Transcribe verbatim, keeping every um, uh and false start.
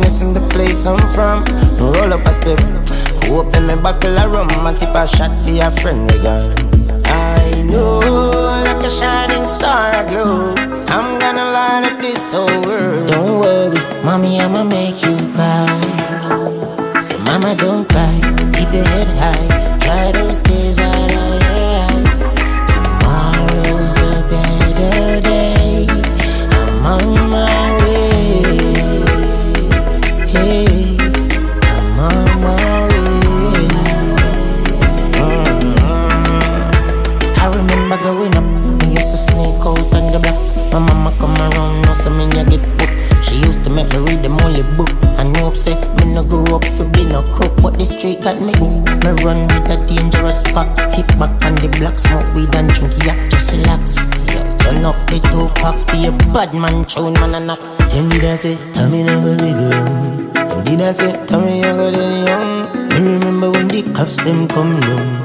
missing the place I'm from. Roll up a spliff, open me buckle of rum, and tip a shot for your friend again. I know, like a shining star I glow, I'm gonna light up this whole world. Don't worry, mommy, I'ma make you proud. So mama, don't cry, keep your head high, dry those tears right out of your eyes. Tomorrow's a better day, I'm on my way. Hey, I'm on my way. Mm-hmm. I remember growing up, me used to sneak out on the block. My mama come around, now so me I get booked. She used to make me read the only book. I know upset, me no grow up for be no crook, but the street got me hooked. Me run with a dangerous spot, kick back on the block, smoke weed and drink yak, just relax. Yeah, turn up the two pack, be a bad man tune, man a knock. Them did I say, tell me no go live long. Them did I say, tell me I go live young. I remember when the cops them come down.